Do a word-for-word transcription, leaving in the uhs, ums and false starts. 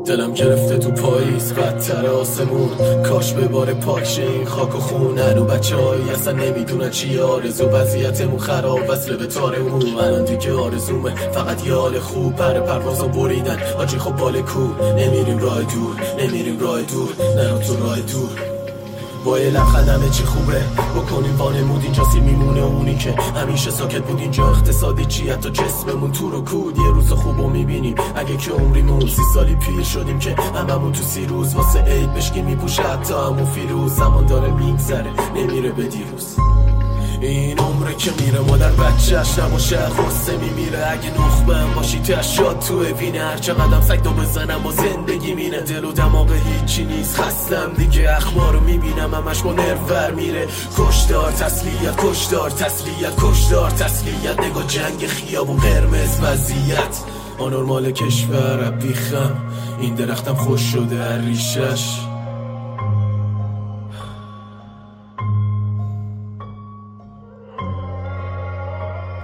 دلم گرفته تو پاییز بدتر آسمون، کاش به بار پاک شه این خاک و خون. هنو بچه هایی اصلا نمیدونن چی آرزو، وضعیتمون خراب وصله به تارمون. الان دیگه آرزومه فقط یه حال خوب، پر پروازو بریدن آجی خب بال کو. نمیریم راه دور، نمیریم راه دور، نرو تو راه دور. با یه لبخند همه چی خوبه، بکنیم وانمود اینجا سی میمونه اونی که همیشه ساکت بود. اینجا اقتصادی چی حتی جسممون تو رو کود. یه روز خوبو میبینیم اگه که عمریمون سی سالی پیر شدیم که هممون تو سی روز واسه عید بشکی میپوشه حتی همون فیروز. زمان داره میگذره نمیره به دیروز، این عمره که میره مادر بچهش نباشه غصه میمیره. اگه نخبه هم باشی تشاد تو وینه، هر چقدر سگ دو بزنم با زندگی مینه. دل و دماغ هیچی نیست خستم دیگه، اخبارو میبینم همش با نرور میره. کشدار تسلیت کشدار تسلیت کشدار تسلیت، نگاه جنگ خیابون قرمز وضعیت. آنورمال کشور بیخم این درختم خوش شده هر ریشش.